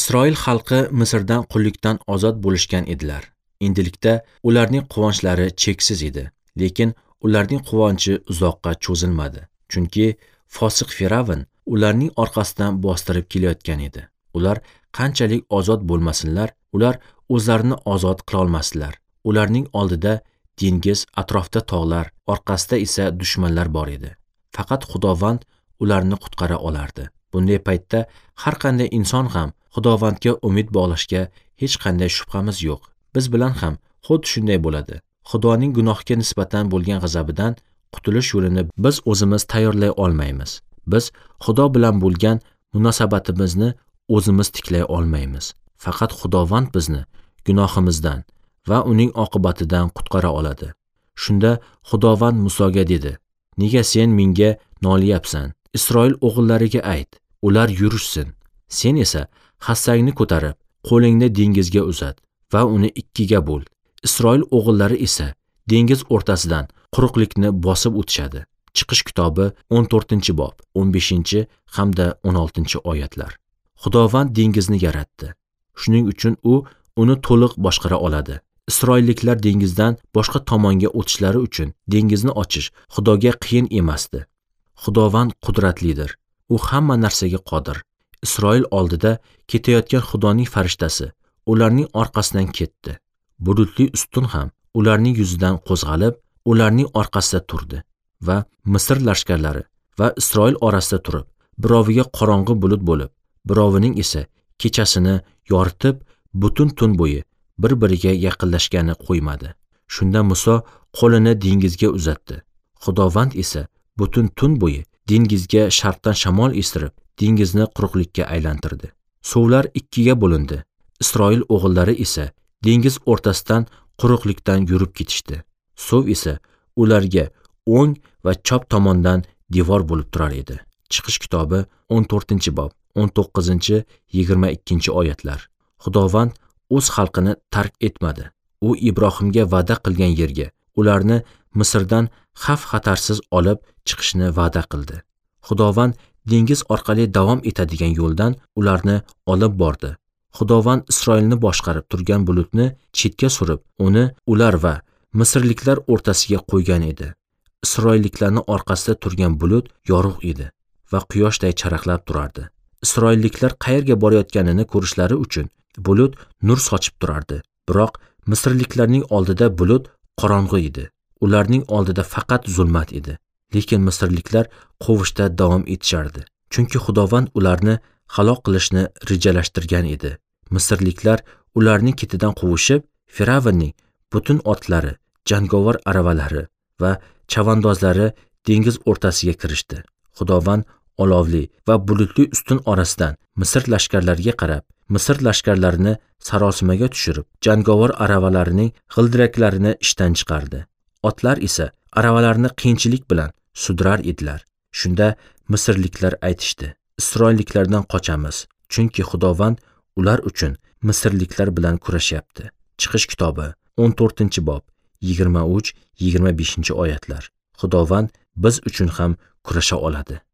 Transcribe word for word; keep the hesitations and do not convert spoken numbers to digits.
Isroil xalqi Misrdan qullikdan ozod bo'lishgan edilar. Endilikda ularning quvonchlari cheksiz edi, lekin ularning quvonchi uzoqqa cho'zilmadi, chunki fosiq Firavn ularning orqasidan bostirib kelayotgan edi. Ular qanchalik ozod bo'lmasinlar, ular o'zlarini ozod qila olmasdilar. Ularning oldida dengiz, atrofda tog'lar, orqasida esa dushmanlar bor edi. Faqat Xudovand ularni qutqara olardi. Bunday paytda har qanday inson ham Xudovandga umid bog'lashga hech qanday shubhamiz yo'q. Biz bilan ham xuddi shunday bo'ladi. Xudoning gunohga nisbatan bo'lgan g'azabidan qutulish yo'lini biz o'zimiz tayyorlay olmaymiz. Biz Xudo bilan bo'lgan munosabatimizni o'zimiz tiklay olmaymiz. Faqat Xudovand bizni gunohimizdan va uning oqibatidan qutqara oladi. Shunda Xudovand Musoga dedi: "Nega sen menga noliyapsan? Isroil o'g'illariga ayt, ular yurishsin. Sen esa hassangni ko'tarib, qo'lingni dengizga uzat va uni ikkiga bo'l. Isroil o'g'illari esa dengiz o'rtasidan quruqlikni bosib o'tishadi." Chiqish kitobi o'n to'rtinchi bob, o'n beshinchi hamda o'n oltinchi oyatlar. Xudovand dengizni yaratdi. Shuning uchun u uni to'liq boshqara oladi. Isroilliklar dengizdan boshqa tomonga o'tishlari uchun dengizni ochish Xudoga qiyin emasdi. Xudovand qudratlidir. U hamma narsaga qodir. Isroil oldida ketayotgan Xudoning farishtasi ularning orqasidan ketdi. Bulutli ustun ham ularning yuzidan qo'zg'alib, ularning orqasida turdi va Misr lashkarlari va Isroil orasida turib, biroviga qorong'i bulut bo'lib, birovining esa kechasini yoritib, butun tun bo'yi bir-biriga yaqinlashgani qo'ymadi. Shunda Muso qo'lini dengizga uzatdi. Xudovand esa butun tun bo'yi dengizga sharqdan shamol estirib, dengizni quruqlikka aylantirdi. Suvlar ikkiga bo'lindi. Isroil o'g'illari esa dengiz o'rtasidan quruqlikdan yurib ketishdi. Suv esa ularga o'ng va chap tomondan devor bo'lib turar edi. Chiqish kitobi o'n to'rtinchi bob, o'n to'qqizinchi yigirma ikkinchi oyatlar. Xudovand o'z xalqini tark etmadi. U Ibrohimga va'da qilgan yerga ularni Misrdan xavf-xatarsiz olib chiqishni va'da qildi. Xudovand dengiz orqali davom etadigan yo'ldan ularni olib bordi. Xudovand Isroilni boshqarib turgan bulutni chetga surib, uni ular va Misrliklar o'rtasiga qo'ygan edi. Isroilliklarning orqasida turgan bulut yorug' edi va quyoshday charaqlab turardi. Isroilliklar qayerga borayotganini ko'rishlari uchun bulut nur sochib turardi. Biroq Misrliklarning oldida bulut qorong'i edi. Ularning oldida faqat zulmat edi. Lekin Misrliklar qovishda davom etishardi. Chunki Xudovand ularni halok qilishni rejalashtirgan edi. Misrliklar ularning ketidan quvishib, Firavnning butun otlari, jangovar aravalari va chavandozlari dengiz o'rtasiga kirishdi. Xudovand olovli va bulutli ustun orasidan Misr lashkarlariga qarab, Misr lashkarlarini sarosimaga tushirib, jangovar aravalarining g'ildiraklarini ishdan chiqardi. Otlar esa aravalarni qiyinchilik bilan sudirar edilar. Shunda Misrliklar aytishdi: "Isroilliklardan qochamiz, chunki Xudovand ular uchun Misrliklar bilan kurashyapti." Chiqish kitobi o'n to'rtinchi bob, yigirma uch yigirma beshinchi oyatlar. Xudovand biz uchun ham kurasha oladi.